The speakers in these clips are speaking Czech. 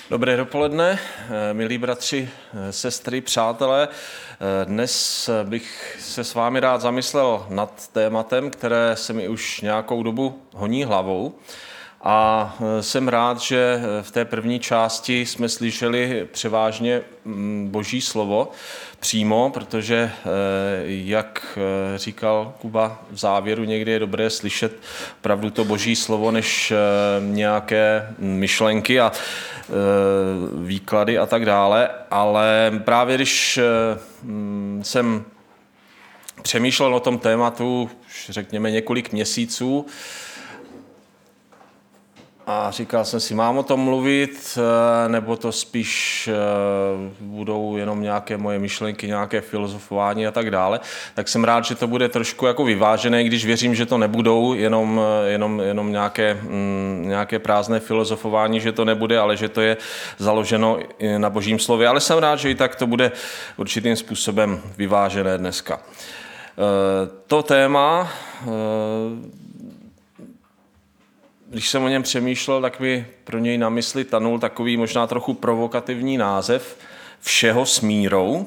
Dobré dopoledne, milí bratři, sestry, přátelé. Dnes bych se s vámi rád zamyslel nad tématem, které se mi už nějakou dobu honí hlavou. A jsem rád, že v té první části jsme slyšeli převážně Boží slovo přímo, protože, jak říkal Kuba v závěru, někdy je dobré slyšet opravdu to Boží slovo, než nějaké myšlenky a výklady a tak dále. Ale právě když jsem přemýšlel o tom tématu, řekněme několik měsíců, a říkal jsem si, mám o tom mluvit, nebo to spíš budou jenom nějaké moje myšlenky, nějaké filozofování a tak dále. Tak jsem rád, že to bude trošku jako vyvážené, když věřím, že to nebudou jenom nějaké prázdné filozofování, že to nebude, ale že to je založeno na Božím slově. Ale jsem rád, že i tak to bude určitým způsobem vyvážené dneska. To téma, když jsem o něm přemýšlel, tak mi pro něj na mysli tanul takový možná trochu provokativní název Všeho s mírou.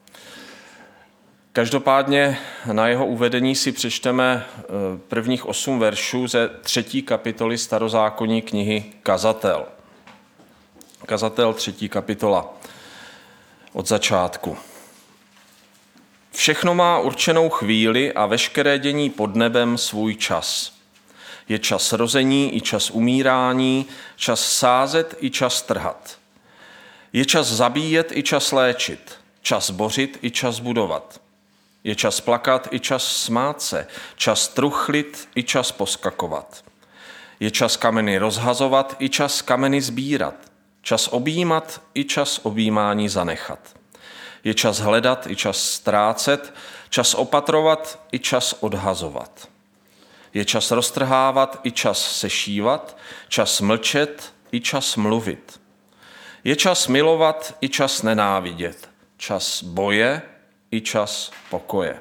Každopádně na jeho uvedení si přečteme prvních 8 veršů ze 3. kapitoly starozákonní knihy Kazatel. Kazatel 3. kapitola od začátku. Všechno má určenou chvíli a veškeré dění pod nebem svůj čas. Je čas rození i čas umírání, čas sázet i čas trhat. Je čas zabíjet i čas léčit, čas bořit i čas budovat. Je čas plakat i čas smát se, čas truchlit i čas poskakovat. Je čas kameny rozhazovat i čas kameny sbírat, čas objímat i čas objímání zanechat. Je čas hledat i čas ztrácet, čas opatrovat i čas odhazovat. Je čas roztrhávat i čas sešívat, čas mlčet i čas mluvit. Je čas milovat i čas nenávidět, čas boje i čas pokoje.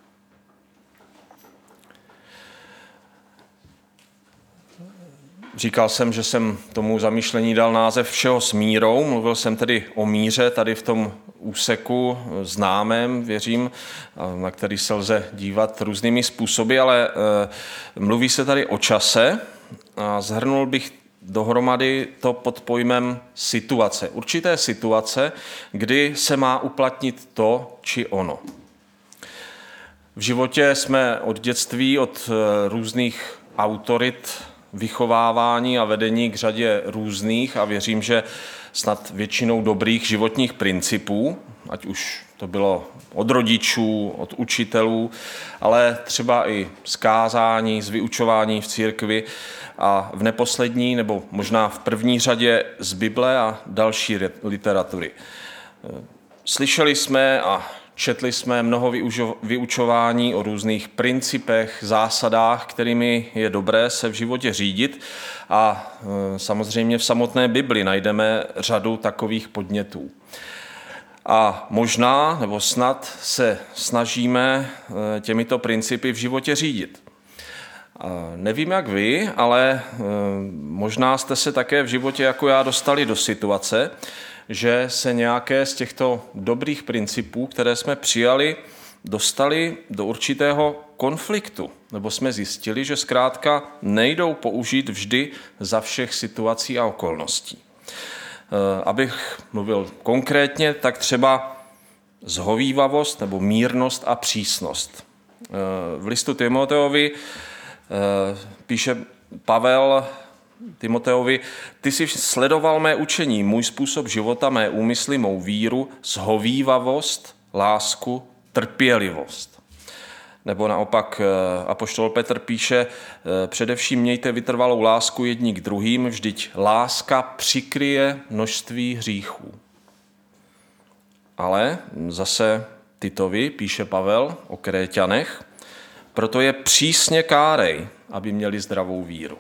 Říkal jsem, že jsem tomu zamýšlení dal název Všeho s mírou. Mluvil jsem tedy o míře tady v tom úseku známém, věřím, na který se lze dívat různými způsoby, ale mluví se tady o čase a shrnul bych dohromady to pod pojmem situace. Určité situace, kdy se má uplatnit to či ono. V životě jsme od dětství, od různých autorit vychovávání a vedení k řadě různých a věřím, že snad většinou dobrých životních principů, ať už to bylo od rodičů, od učitelů, ale třeba i z kázání, z vyučování v církvi a v neposlední nebo možná v první řadě z Bible a další literatury. Slyšeli jsme a četli jsme mnoho vyučování o různých principech, zásadách, kterými je dobré se v životě řídit a samozřejmě v samotné Bibli najdeme řadu takových podnětů. A možná nebo snad se snažíme těmito principy v životě řídit. Nevím jak vy, ale možná jste se také v životě jako já dostali do situace, že se nějaké z těchto dobrých principů, které jsme přijali, dostali do určitého konfliktu, nebo jsme zjistili, že zkrátka nejdou použít vždy za všech situací a okolností. Abych mluvil konkrétně, tak třeba zhovívavost nebo mírnost a přísnost. V listu Timoteovi píše Pavel Timoteovi, ty jsi sledoval mé učení, můj způsob života, mé úmysly, mou víru, zhovívavost, lásku, trpělivost. Nebo naopak apoštol Petr píše, především mějte vytrvalou lásku jedni k druhým, vždyť láska přikryje množství hříchů. Ale zase Titovi píše Pavel o Kréťanech, proto je přísně kárej, aby měli zdravou víru.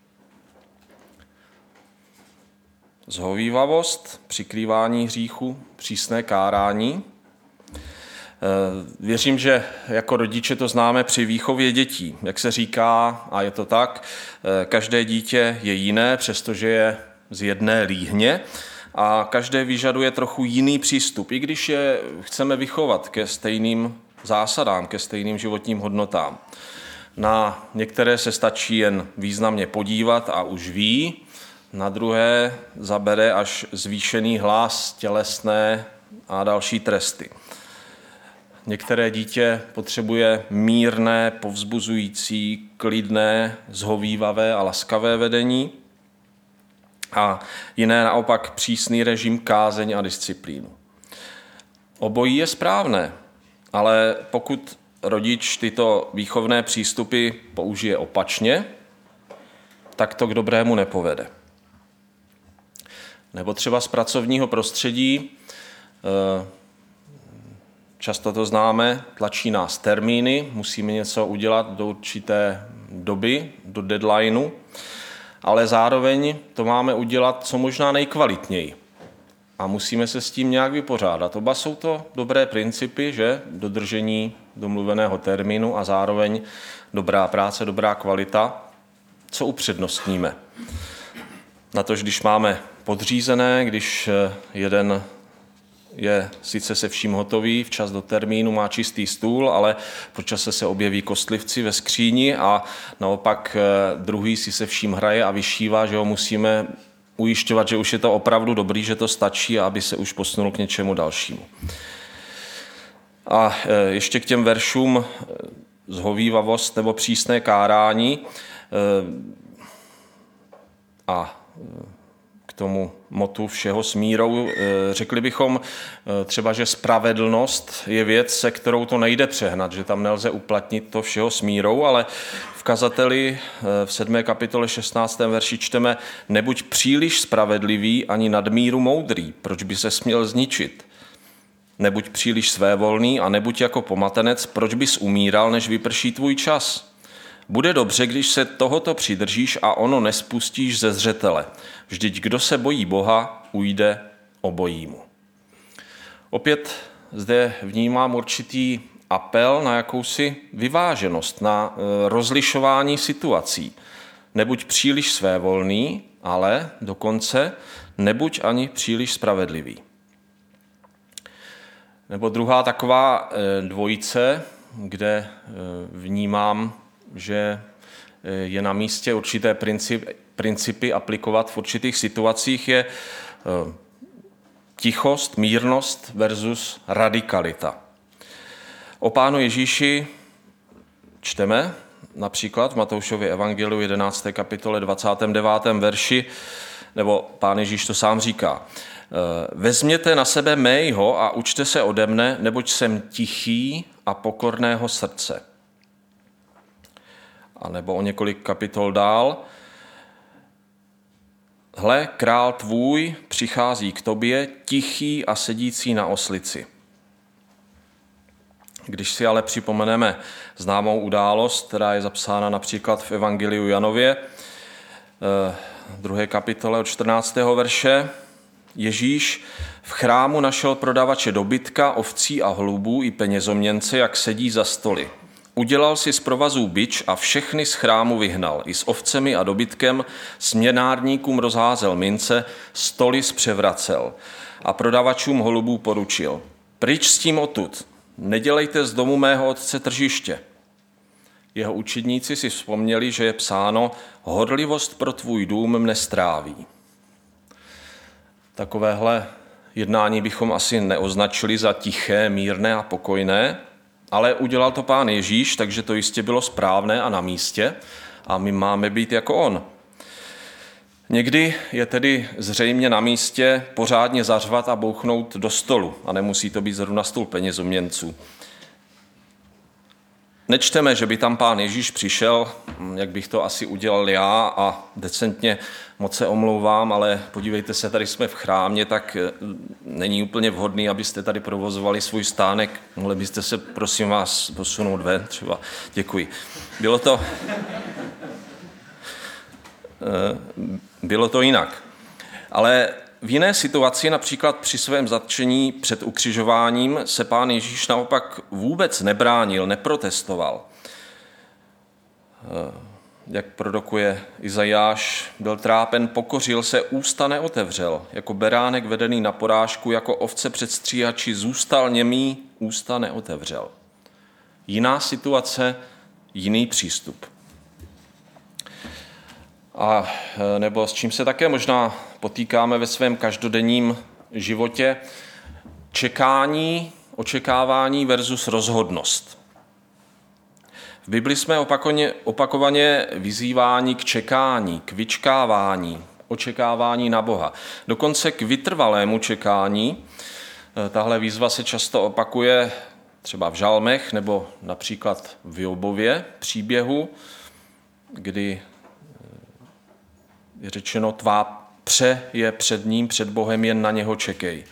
Zhovívavost, přikrývání hříchu, přísné kárání. Věřím, že jako rodiče to známe při výchově dětí. Jak se říká, a je to tak, každé dítě je jiné, přestože je z jedné líhně, a každé vyžaduje trochu jiný přístup, i když je chceme vychovat ke stejným zásadám, ke stejným životním hodnotám. Na některé se stačí jen významně podívat a už ví, na druhé zabere až zvýšený hlas, tělesné a další tresty. Některé dítě potřebuje mírné, povzbuzující, klidné, zhovývavé a laskavé vedení a jiné naopak přísný režim, kázeň a disciplínu. Obojí je správné, ale pokud rodič tyto výchovné přístupy použije opačně, tak to k dobrému nepovede. Nebo třeba z pracovního prostředí, často to známe, tlačí nás termíny, musíme něco udělat do určité doby, do deadlineu, ale zároveň to máme udělat co možná nejkvalitněji. A musíme se s tím nějak vypořádat. Oba jsou to dobré principy, že dodržení domluveného termínu a zároveň dobrá práce, dobrá kvalita. Co upřednostníme? Na to, když máme podřízené, když jeden je sice se vším hotový, včas do termínu, má čistý stůl, ale po čase se objeví kostlivci ve skříni a naopak druhý si se vším hraje a vyšívá, že ho musíme ujišťovat, že už je to opravdu dobrý, že to stačí, aby se už posunul k něčemu dalšímu. A ještě k těm veršům zhovívavost nebo přísné kárání a k tomu motu všeho s mírou. Řekli bychom třeba, že spravedlnost je věc, se kterou to nejde přehnat, že tam nelze uplatnit to všeho s mírou, ale v kazateli v 7. kapitole 16. verši čteme: nebuď příliš spravedlivý ani nadmíru moudrý, proč by se směl zničit. Nebuď příliš svévolný a nebuď jako pomatenec, proč bys umíral, než vyprší tvůj čas. Bude dobře, když se tohoto přidržíš a ono nespustíš ze zřetele. Vždyť kdo se bojí Boha, ujde obojímu. Opět zde vnímám určitý apel na jakousi vyváženost, na rozlišování situací. Nebuď příliš svévolný, ale dokonce nebuď ani příliš spravedlivý. Nebo druhá taková dvojice, kde vnímám, že je na místě určité principy aplikovat v určitých situacích, je tichost, mírnost versus radikalita. O Pánu Ježíši čteme například v Matoušově evangeliu 11. kapitole 29. verši, nebo Pán Ježíš to sám říká: vezměte na sebe mého a učte se ode mne, neboť jsem tichý a pokorného srdce. A nebo o několik kapitol dál: hle, král tvůj přichází k tobě, tichý a sedící na oslici. Když si ale připomeneme známou událost, která je zapsána například v Evangeliu Janově, 2. kapitole od 14. verše, Ježíš v chrámu našel prodavače dobytka, ovcí a holubů i penězoměnce, jak sedí za stoly. Udělal si z provazů bič a všechny z chrámu vyhnal. I s ovcemi a dobytkem směnárníkům rozházel mince, stoly zpřevracel a prodavačům holubů poručil: pryč s tím odtud, nedělejte z domu mého otce tržiště. Jeho učedníci si vzpomněli, že je psáno: horlivost pro tvůj dům mne stráví. Takovéhle jednání bychom asi neoznačili za tiché, mírné a pokojné, ale udělal to Pán Ježíš, takže to jistě bylo správné a na místě a my máme být jako on. Někdy je tedy zřejmě na místě pořádně zařvat a bouchnout do stolu a nemusí to být zrovna stůl penězoměnců. Nečteme, že by tam Pán Ježíš přišel, jak bych to asi udělal já, a decentně: moc se omlouvám, ale podívejte se, tady jsme v chrámě, tak není úplně vhodný, abyste tady provozovali svůj stánek. Mohli byste se, prosím vás, posunout ven třeba. Děkuji. Bylo to jinak. Ale v jiné situaci, například při svém zatčení před ukřižováním, se Pán Ježíš naopak vůbec nebránil, neprotestoval. jak produkuje Izajáš, byl trápen, pokořil se, ústa neotevřel, jako beránek vedený na porážku, jako ovce před stříhači, zůstal němý, ústa neotevřel. Jiná situace, jiný přístup. A nebo s čím se také možná potýkáme ve svém každodenním životě, očekávání versus rozhodnost. V Bibli jsme opakovaně vyzýváni k čekání, k vyčkávání, očekávání na Boha. Dokonce k vytrvalému čekání. Tahle výzva se často opakuje třeba v žalmech nebo například v Jobově příběhu, kdy je řečeno, tvá pře je před ním, před Bohem, jen na něho čekej.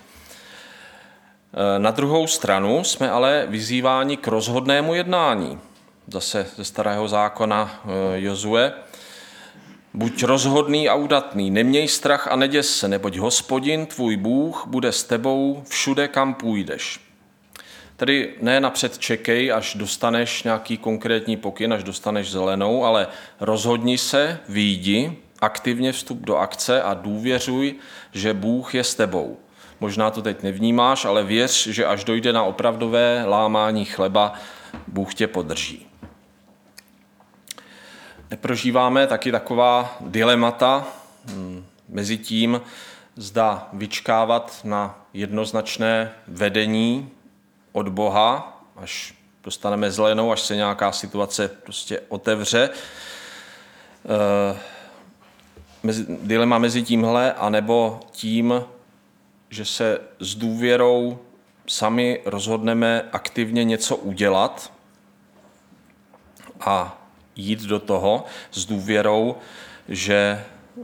Na druhou stranu jsme ale vyzýváni k rozhodnému jednání. Zase ze Starého zákona Jozue. Buď rozhodný a udatný, neměj strach a neděs se, neboť Hospodin, tvůj Bůh, bude s tebou všude, kam půjdeš. Tedy ne napřed čekej, až dostaneš nějaký konkrétní pokyn, až dostaneš zelenou, ale rozhodni se, vyjdi, aktivně vstup do akce a důvěřuj, že Bůh je s tebou. Možná to teď nevnímáš, ale věř, že až dojde na opravdové lámání chleba, Bůh tě podrží. Neprožíváme taky taková dilemata mezi tím, zda vyčkávat na jednoznačné vedení od Boha, až dostaneme zelenou, až se nějaká situace prostě otevře. Dilema mezi tímhle, anebo tím, že se s důvěrou sami rozhodneme aktivně něco udělat a jít do toho s důvěrou, že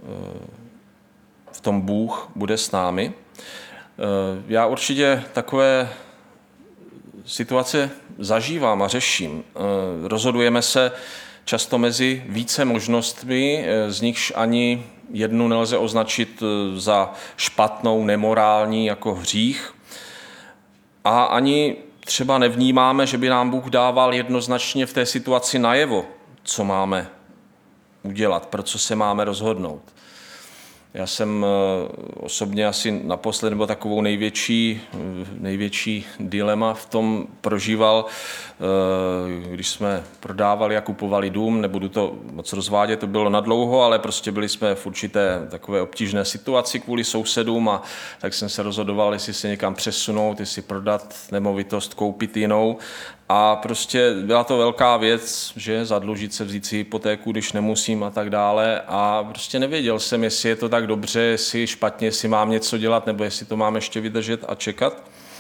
v tom Bůh bude s námi. Já určitě takové situace zažívám a řeším. Rozhodujeme se často mezi více možnostmi, z nichž ani jednu nelze označit za špatnou, nemorální, jako hřích. A ani třeba nevnímáme, že by nám Bůh dával jednoznačně v té situaci najevo, co máme udělat, pro co se máme rozhodnout. Já jsem osobně asi naposled, nebo takovou největší dilema v tom prožíval, když jsme prodávali a kupovali dům, nebudu to moc rozvádět, to bylo nadlouho, ale prostě byli jsme v určité takové obtížné situaci kvůli sousedům a tak jsem se rozhodoval, jestli se někam přesunout, jestli prodat nemovitost, koupit jinou. A prostě byla to velká věc, že zadlužit se, vzít si hypotéku, když nemusím a tak dále. A prostě nevěděl jsem, jestli je to tak dobře, jestli špatně, jestli mám něco dělat, nebo jestli to mám ještě vydržet a čekat.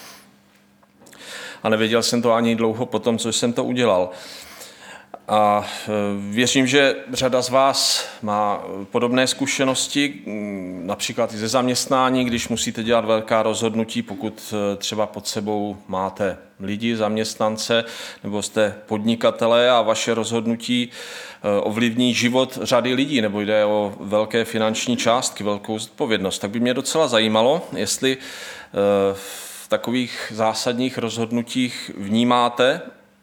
A nevěděl jsem to ani dlouho po tom, co jsem to udělal. A věřím, že řada z vás má podobné zkušenosti, například i ze zaměstnání, když musíte dělat velká rozhodnutí, pokud třeba pod sebou máte lidi, zaměstnance, nebo jste podnikatelé a vaše rozhodnutí ovlivní život řady lidí, nebo jde o velké finanční částky, velkou zodpovědnost. Tak by mě docela zajímalo, jestli v takových zásadních rozhodnutích vnímáte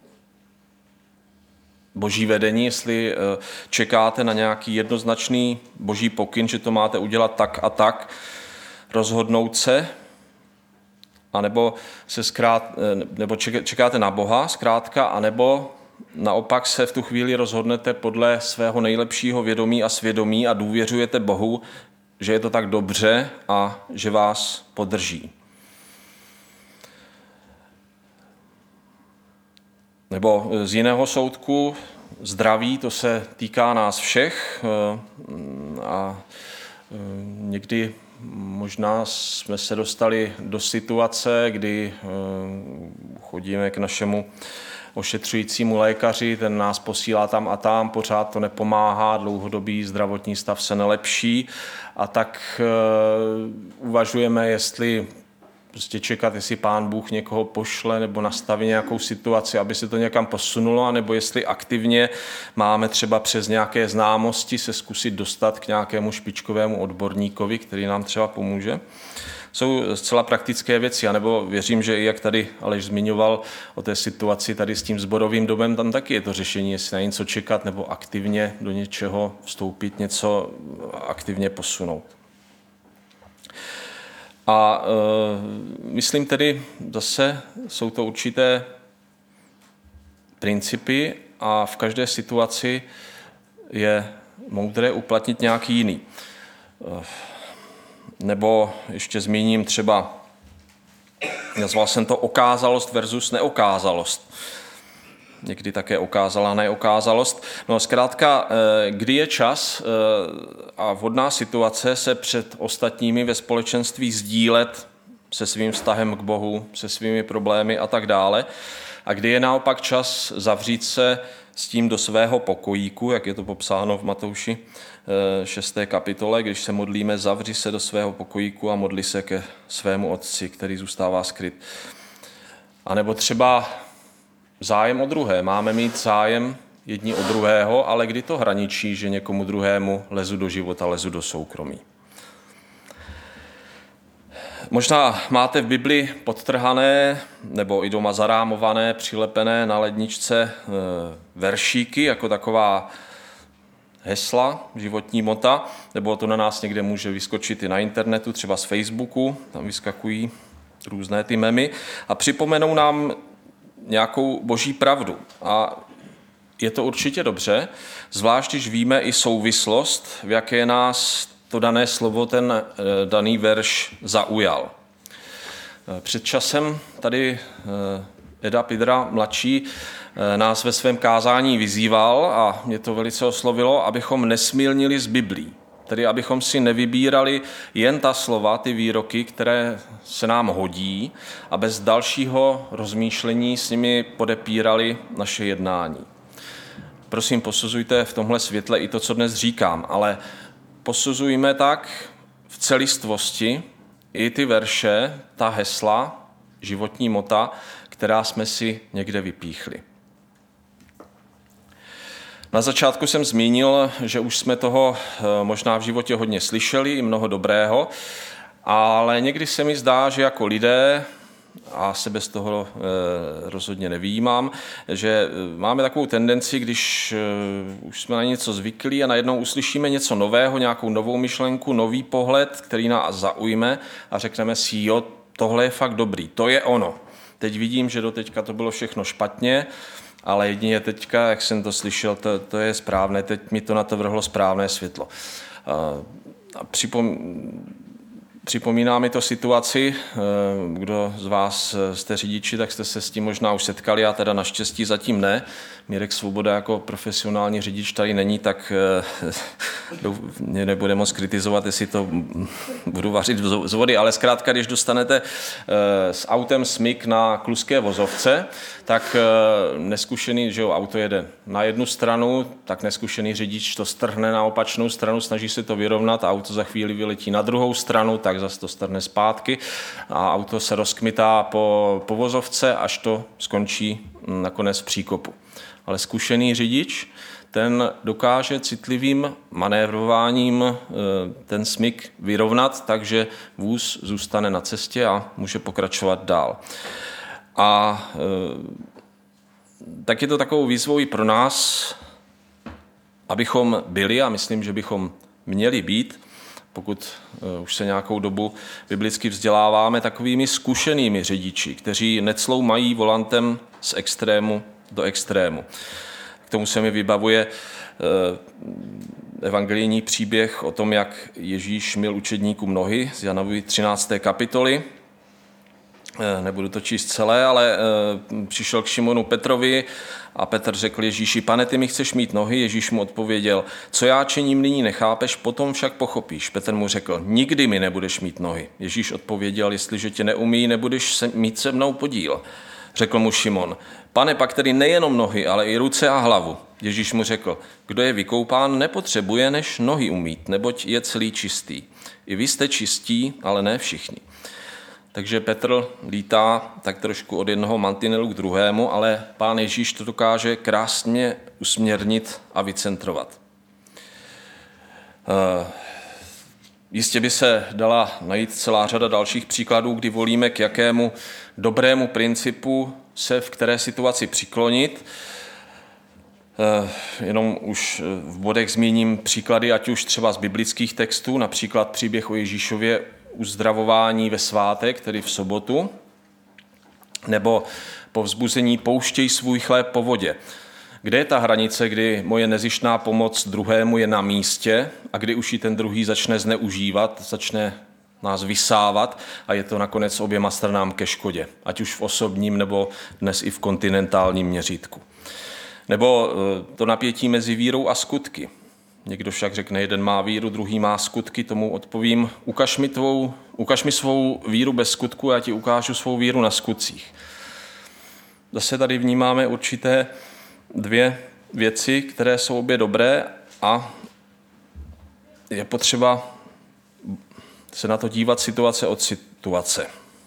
boží vedení, jestli čekáte na nějaký jednoznačný boží pokyn, že to máte udělat tak a tak, rozhodnout se, anebo nebo čekáte na Boha zkrátka, anebo naopak se v tu chvíli rozhodnete podle svého nejlepšího vědomí a svědomí a důvěřujete Bohu, že je to tak dobře a že vás podrží. Nebo z jiného soudku, zdraví, to se týká nás všech a někdy možná jsme se dostali do situace, kdy chodíme k našemu ošetřujícímu lékaři, ten nás posílá tam a tam, pořád to nepomáhá, dlouhodobý zdravotní stav se nelepší a tak uvažujeme, jestli prostě čekat, jestli Pán Bůh někoho pošle nebo nastaví nějakou situaci, aby se to někam posunulo, nebo jestli aktivně máme třeba přes nějaké známosti se zkusit dostat k nějakému špičkovému odborníkovi, který nám třeba pomůže. jsou zcela praktické věci, anebo věřím, že i jak tady Aleš zmiňoval o té situaci tady s tím sborovým domem, tam taky je to řešení, jestli na něco čekat, nebo aktivně do něčeho vstoupit, něco aktivně posunout. A myslím tedy zase, jsou to určité principy a v každé situaci je moudré uplatnit nějaký jiný. Nebo ještě zmíním třeba, nazval jsem to okázalost versus neokázalost. Někdy také okázalá neokázalost. No zkrátka, kdy je čas a vhodná situace se před ostatními ve společenství sdílet se svým vztahem k Bohu, se svými problémy a tak dále. A kdy je naopak čas zavřít se s tím do svého pokojíku, jak je to popsáno v Matouši 6. kapitole, když se modlíme, zavři se do svého pokojíku a modli se ke svému otci, který zůstává skryt. A nebo třeba zájem o druhé. Máme mít zájem jedni o druhého, ale kdy to hraničí, že někomu druhému lezu do života, lezu do soukromí. Možná máte v Bibli podtrhané nebo i doma zarámované, přilepené na ledničce veršíky, jako taková hesla, životní mota, nebo to na nás někde může vyskočit i na internetu, třeba z Facebooku, tam vyskakují různé ty memy a připomenou nám nějakou boží pravdu. A je to určitě dobře, zvlášť když víme i souvislost, v jaké nás to dané slovo, ten daný verš zaujal. Před časem tady Eda Pidra mladší nás ve svém kázání vyzýval a mě to velice oslovilo, abychom nesmilnili z Biblí. Tedy abychom si nevybírali jen ta slova, ty výroky, které se nám hodí a bez dalšího rozmýšlení s nimi podepírali naše jednání. Prosím, posuzujte v tomhle světle i to, co dnes říkám, ale posuzujme tak v celistvosti i ty verše, ta hesla, životní mota, která jsme si někde vypíchli. Na začátku jsem zmínil, že už jsme toho možná v životě hodně slyšeli, i mnoho dobrého, ale někdy se mi zdá, že jako lidé, a sebe z toho rozhodně nevyjímám, že máme takovou tendenci, když už jsme na něco zvyklí a najednou uslyšíme něco nového, nějakou novou myšlenku, nový pohled, který nás zaujme a řekneme si, jo, tohle je fakt dobrý, to je ono. Teď vidím, že doteďka to bylo všechno špatně, ale jedině teďka, jak jsem to slyšel, to je správné, teď mi to na to vrhlo správné světlo. Připomíná mi to situaci, kdo z vás jste řidiči, tak jste se s tím možná už setkali, já teda naštěstí zatím ne. Mirek Svoboda jako profesionální řidič tady není, tak mě nebude moc kritizovat, jestli to budu vařit z vody, ale zkrátka, když dostanete s autem smyk na kluské vozovce, tak neskušený, že jo, auto jede na jednu stranu, tak neskušený řidič to strhne na opačnou stranu, snaží se to vyrovnat a auto za chvíli vyletí na druhou stranu, tak zase to strhne zpátky a auto se rozkmitá po vozovce, až to skončí nakonec v příkopu. Ale zkušený řidič, ten dokáže citlivým manévrováním ten smyk vyrovnat, takže vůz zůstane na cestě a může pokračovat dál. A tak je to takovou výzvou i pro nás, abychom byli, a myslím, že bychom měli být, pokud už se nějakou dobu biblicky vzděláváme, takovými zkušenými řidiči, kteří necloumají volantem z extrému do extrému. K tomu se mi vybavuje evangelijní příběh o tom, jak Ježíš myl učedníkům nohy z Janovy 13. kapitoly. Nebudu to číst celé, ale přišel k Šimonu Petrovi a Petr řekl Ježíši, Pane, ty mi chceš mít nohy? Ježíš mu odpověděl, co já činím nyní nechápeš, potom však pochopíš. Petr mu řekl, nikdy mi nebudeš mít nohy. Ježíš odpověděl, jestliže tě neumí, nebudeš mít se mnou podíl. Řekl mu Šimon, Pane, pak tedy nejenom nohy, ale i ruce a hlavu. Ježíš mu řekl, kdo je vykoupán, nepotřebuje než nohy umýt, neboť je celý čistý. I vy jste čistí, ale ne všichni. Takže Petr lítá tak trošku od jednoho mantinelu k druhému, ale Pán Ježíš to dokáže krásně usměrnit a vycentrovat. Jistě by se dala najít celá řada dalších příkladů, kdy volíme, k jakému dobrému principu se v které situaci přiklonit. Jenom už v bodech zmíním příklady, ať už třeba z biblických textů, například příběh o Ježíšově uzdravování ve svátek, tedy v sobotu, nebo povzbuzení pouštěj svůj chléb po vodě. Kde je ta hranice, kdy moje nezištná pomoc druhému je na místě a kdy už ji ten druhý začne zneužívat, začne nás vysávat a je to nakonec oběma stranám ke škodě, ať už v osobním nebo dnes i v kontinentálním měřítku. Nebo to napětí mezi vírou a skutky. Někdo však řekne, jeden má víru, druhý má skutky, tomu odpovím, ukaž mi svou víru bez skutku, já ti ukážu svou víru na skutcích. Zase tady vnímáme určité dvě věci, které jsou obě dobré a je potřeba se na to dívat situace od situace.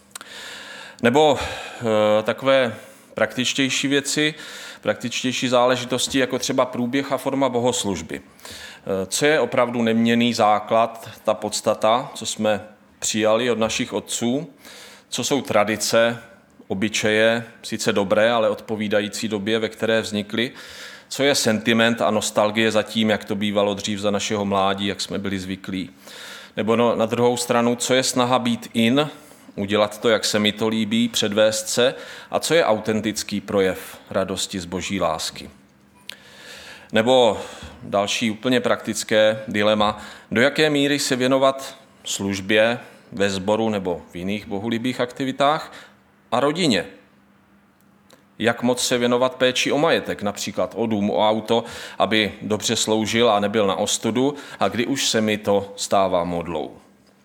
Nebo takové praktičtější věci, praktičtější záležitosti, jako třeba průběh a forma bohoslužby. Co je opravdu neměnný základ, ta podstata, co jsme přijali od našich otců, co jsou tradice, obyčeje, sice dobré, ale odpovídající době, ve které vznikly, co je sentiment a nostalgie za tím, jak to bývalo dřív za našeho mládí, jak jsme byli zvyklí. Nebo na druhou stranu, co je snaha být in, udělat to, jak se mi to líbí, předvést se, a co je autentický projev radosti z boží lásky. Nebo další úplně praktické dilema, do jaké míry se věnovat službě ve sboru nebo v jiných bohulibých aktivitách a rodině. Jak moc se věnovat péči o majetek, například o dům, o auto, aby dobře sloužil a nebyl na ostudu, a kdy už se mi to stává modlou.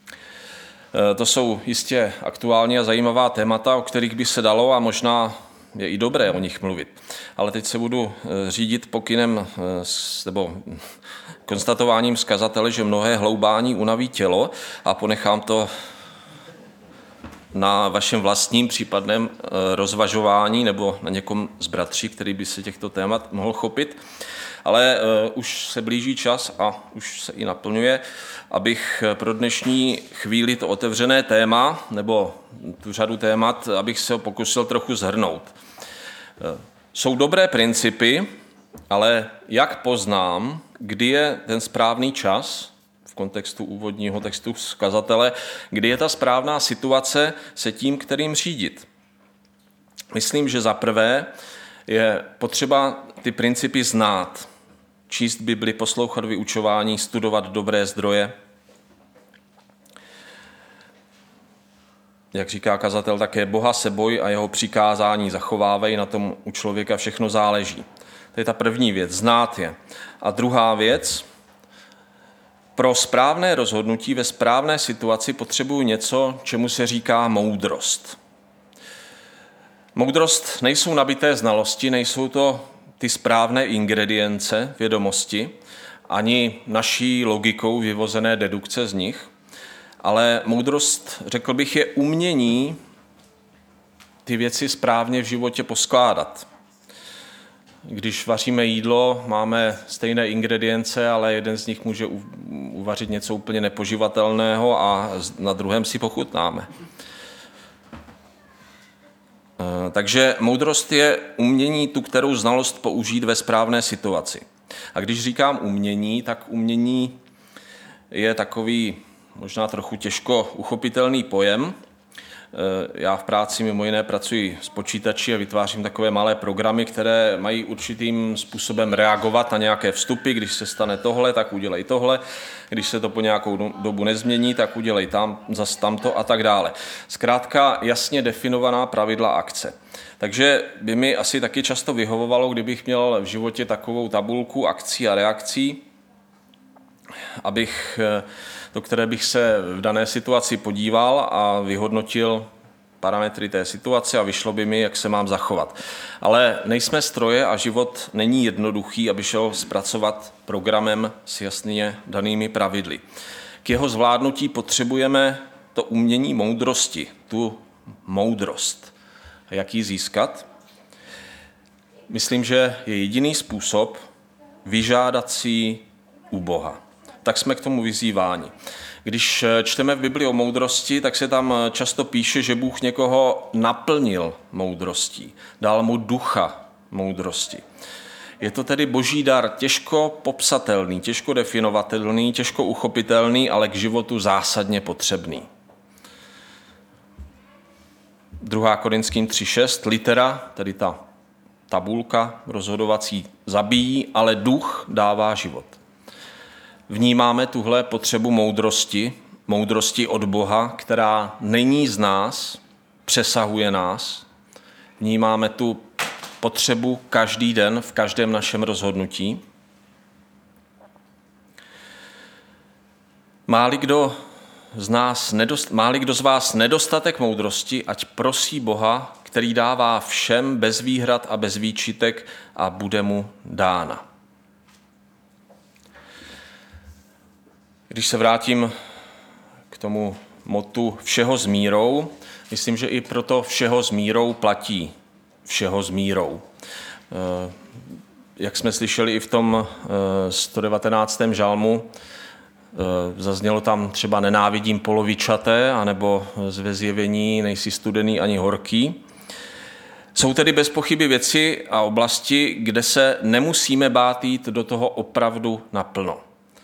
To jsou jistě aktuální a zajímavá témata, o kterých by se dalo a možná je i dobré o nich mluvit. Ale teď se budu řídit pokynem nebo konstatováním z kazatele, že mnohé hloubání unaví tělo a ponechám to na vašem vlastním případném rozvažování nebo na někom z bratří, který by se těchto témat mohl chopit. Ale už se blíží čas a už se i naplňuje, abych pro dnešní chvíli to otevřené téma nebo tu řadu témat, abych se ho pokusil trochu shrnout. Jsou dobré principy, ale jak poznám, kdy je ten správný čas, v kontextu úvodního textu kazatele, kdy je ta správná situace se tím, kterým řídit. Myslím, že za prvé je potřeba ty principy znát, číst Bibli, poslouchat vyučování, studovat dobré zdroje. Jak říká kazatel, také Boha se boj a jeho přikázání zachovávej, na tom u člověka všechno záleží. To je ta první věc, znát je. A druhá věc, pro správné rozhodnutí ve správné situaci potřebuju něco, čemu se říká moudrost. Moudrost nejsou nabité znalosti, nejsou to ty správné ingredience vědomosti, ani naší logikou vyvozené dedukce z nich, ale moudrost, řekl bych, je umění ty věci správně v životě poskládat. Když vaříme jídlo, máme stejné ingredience, ale jeden z nich může uvařit něco úplně nepoživatelného a na druhém si pochutnáme. Takže moudrost je umění tu, kterou znalost použít ve správné situaci. A když říkám umění, tak umění je takový možná trochu těžko uchopitelný pojem. Já v práci mimo jiné pracuji s počítači a vytvářím takové malé programy, které mají určitým způsobem reagovat na nějaké vstupy. Když se stane tohle, tak udělej tohle. Když se to po nějakou dobu nezmění, tak udělej zas tamto a tak dále. Zkrátka jasně definovaná pravidla akce. Takže by mi asi taky často vyhovovalo, kdybych měl v životě takovou tabulku akcí a reakcí, do které bych se v dané situaci podíval a vyhodnotil parametry té situace a vyšlo by mi, jak se mám zachovat. Ale nejsme stroje a život není jednoduchý, aby šel zpracovat programem s jasně danými pravidly. K jeho zvládnutí potřebujeme to umění moudrosti, tu moudrost. A jak ji získat? Myslím, že je jediný způsob vyžádat si u Boha. Tak jsme k tomu vyzýváni. Když čteme v Bibli o moudrosti, tak se tam často píše, že Bůh někoho naplnil moudrostí, dal mu ducha moudrosti. Je to tedy boží dar těžko popsatelný, těžko definovatelný, těžko uchopitelný, ale k životu zásadně potřebný. 2. Korinským 3.6, litera, tedy ta tabulka rozhodovací, zabíjí, ale duch dává život. Vnímáme tuhle potřebu moudrosti od Boha, která není z nás, přesahuje nás. Vnímáme tu potřebu každý den v každém našem rozhodnutí. Máli kdo z vás nedostatek moudrosti, ať prosí Boha, který dává všem bez výhrad a bez výčitek a bude mu dána. Když se vrátím k tomu motu všeho s mírou, myslím, že i proto všeho s mírou platí všeho s mírou. Jak jsme slyšeli i v tom 119. žalmu, zaznělo tam třeba nenávidím polovičaté, anebo ve Zjevení nejsi studený ani horký. Jsou tedy bez pochyby věci a oblasti, kde se nemusíme bát jít do toho opravdu naplno.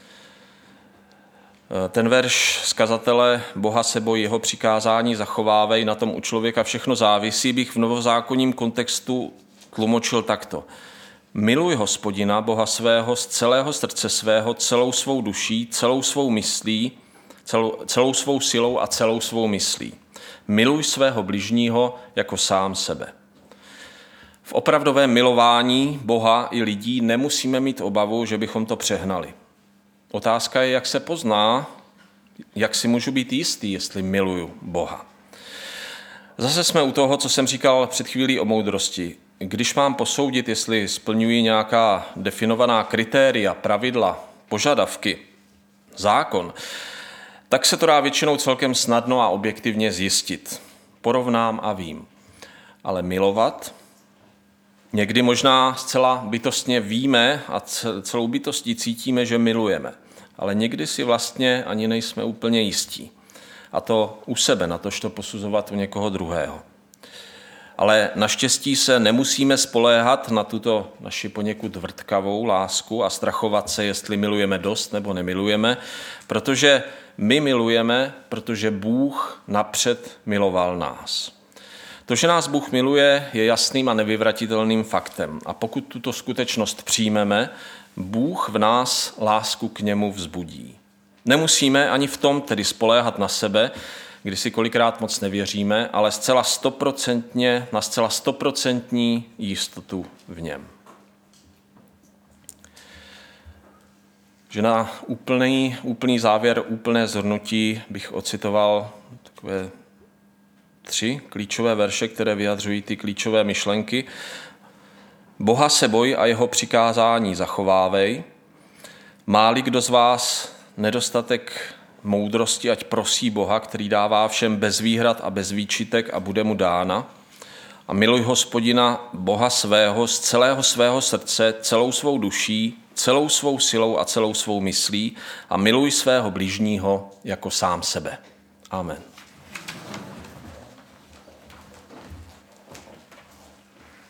Ten verš z kazatele Boha se boj, jeho přikázání zachovávej, na tom u člověka všechno závisí, bych v novozákonním kontextu tlumočil takto. Miluj Hospodina, Boha svého, z celého srdce svého, celou svou duší, celou svou myslí, celou svou silou a celou svou myslí. Miluj svého bližního jako sám sebe. V opravdovém milování Boha i lidí nemusíme mít obavu, že bychom to přehnali. Otázka je, jak se pozná, jak si můžu být jistý, jestli miluju Boha. Zase jsme u toho, co jsem říkal před chvílí o moudrosti. Když mám posoudit, jestli splňuji nějaká definovaná kritéria, pravidla, požadavky, zákon, tak se to dá většinou celkem snadno a objektivně zjistit. Porovnám a vím. Ale milovat, někdy možná zcela bytostně víme a celou bytostí cítíme, že milujeme. Ale někdy si vlastně ani nejsme úplně jistí. A to u sebe, na to posuzovat u někoho druhého. Ale naštěstí se nemusíme spoléhat na tuto naši poněkud vrtkavou lásku a strachovat se, jestli milujeme dost nebo nemilujeme, protože my milujeme, protože Bůh napřed miloval nás. To, že nás Bůh miluje, je jasným a nevyvratitelným faktem. A pokud tuto skutečnost přijmeme, Bůh v nás lásku k němu vzbudí. Nemusíme ani v tom tedy spoléhat na sebe, kdy si kolikrát moc nevěříme, ale na zcela 100% jistotu v něm. Že na úplný závěr, úplné shrnutí bych ocitoval takové 3 klíčové verše, které vyjadřují ty klíčové myšlenky. Boha se boj a jeho přikázání zachovávej. Má-li kdo z vás nedostatek moudrosti, ať prosí Boha, který dává všem bez výhrad a bez výčitek a bude mu dána. A miluj Hospodina, Boha svého, z celého svého srdce, celou svou duší, celou svou silou a celou svou myslí a miluj svého bližního jako sám sebe. Amen.